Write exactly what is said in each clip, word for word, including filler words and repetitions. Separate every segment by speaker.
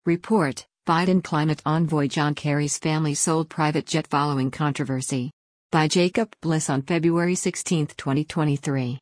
Speaker 1: Report: Biden climate envoy John Kerry's family sold private jet following controversy. By Jacob Bliss on February sixteenth, twenty twenty-three.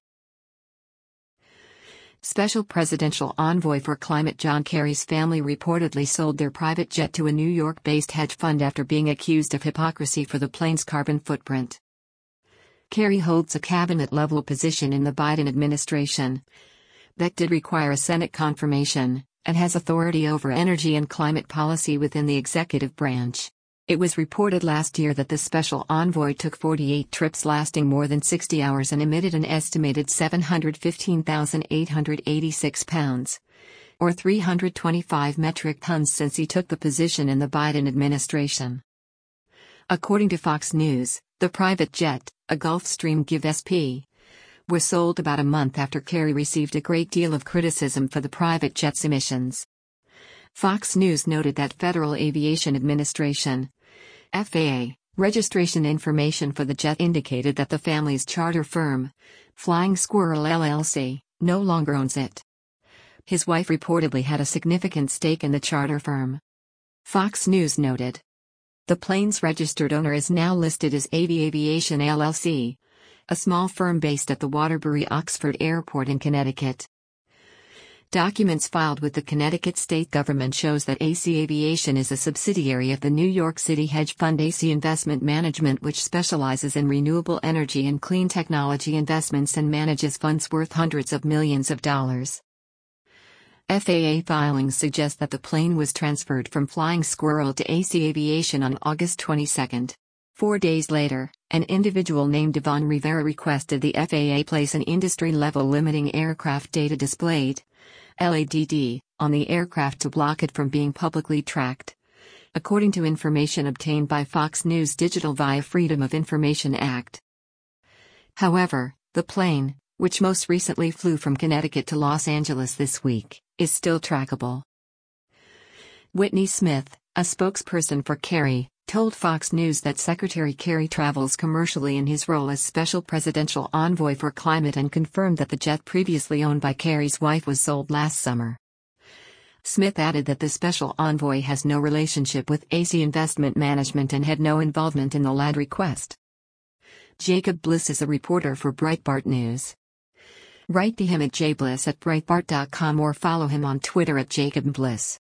Speaker 1: Special presidential envoy for climate John Kerry's family reportedly sold their private jet to a New York-based hedge fund after being accused of hypocrisy for the plane's carbon footprint. Kerry holds a cabinet-level position in the Biden administration that did require a Senate confirmation, and has authority over energy and climate policy within the executive branch. It was reported last year that the special envoy took forty-eight trips lasting more than sixty hours and emitted an estimated seven hundred fifteen thousand eight hundred eighty-six pounds, or three hundred twenty-five metric tons since he took the position in the Biden administration. According to Fox News, the private jet, a Gulfstream Give S P, was sold about a month after Kerry received a great deal of criticism for the private jet's emissions. Fox News noted that Federal Aviation Administration (F A A) registration information for the jet indicated that the family's charter firm, Flying Squirrel L L C, no longer owns it. His wife reportedly had a significant stake in the charter firm. Fox News noted, the plane's registered owner is now listed as A V Aviation L L C, a small firm based at the Waterbury Oxford Airport in Connecticut. Documents filed with the Connecticut state government shows that A C Aviation is a subsidiary of the New York City hedge fund A C Investment Management, which specializes in renewable energy and clean technology investments and manages funds worth hundreds of millions of dollars. F A A filings suggest that the plane was transferred from Flying Squirrel to A C Aviation on August twenty-second. Four days later, an individual named Devon Rivera requested the F A A place an industry-level limiting aircraft data displayed (L A D D) on the aircraft to block it from being publicly tracked, according to information obtained by Fox News Digital via Freedom of Information Act. However, the plane, which most recently flew from Connecticut to Los Angeles this week, is still trackable. Whitney Smith, a spokesperson for Kerry, told Fox News that Secretary Kerry travels commercially in his role as Special Presidential Envoy for Climate and confirmed that the jet previously owned by Kerry's wife was sold last summer. Smith added that the Special Envoy has no relationship with A C Investment Management and had no involvement in the land request. Jacob Bliss is a reporter for Breitbart News. Write to him at jbliss at breitbart dot com or follow him on Twitter at Jacob Bliss.